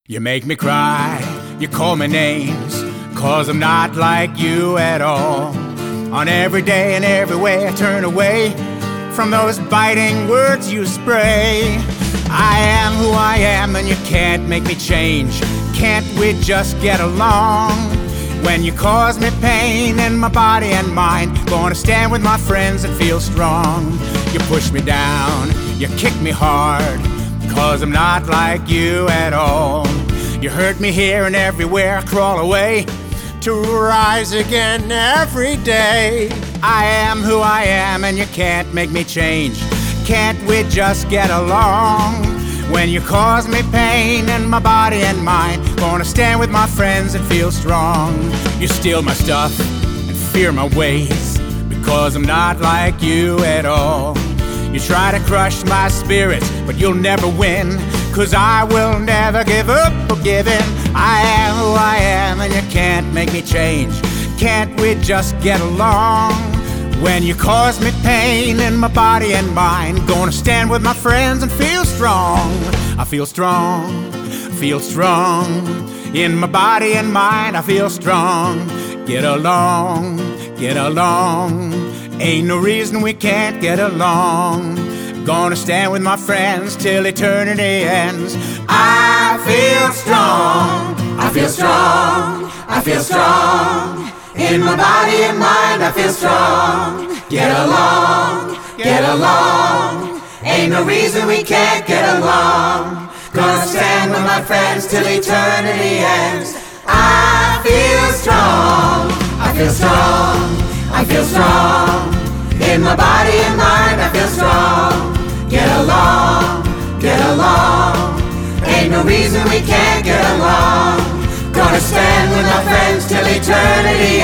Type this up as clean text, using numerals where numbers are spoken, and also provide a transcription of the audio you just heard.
You make me cry, you call me names, 'cause I'm not like you at all. On every day and every way I turn away from those biting words you spray. I am who I am and you can't make me change. Can't we just get along? When you cause me pain in my body and mind, gonna stand with my friends and feel strong. You push me down, you kick me hard, 'cause I'm not like you at all. You hurt me here and everywhere, I crawl away to rise again every day. I am who I am and you can't make me change. Can't we just get along? When you cause me pain in my body and mind, gonna stand with my friends and feel strong. You steal my stuff and fear my ways, because I'm not like you at all. You try to crush my spirit, but you'll never win, 'cause I will never give up or give in. I am who I am and you can't make me change. Can't we just get along? When you cause me pain in my body and mind, gonna stand with my friends and feel strong. I feel strong, feel strong. In my body and mind I feel strong. Get along, get along. Ain't no reason we can't get along. Gonna stand with my friends till eternity ends. I feel strong, I feel strong, I feel strong. In my body and mind I feel strong. Get along, get along. Ain't no reason we can't get along. Gonna stand with my friends till eternity ends. I feel strong, I feel strong, I feel strong. In my body and mind I feel strong. Get along, get along. Ain't no reason we can't get along. Gonna stand with my friends till eternity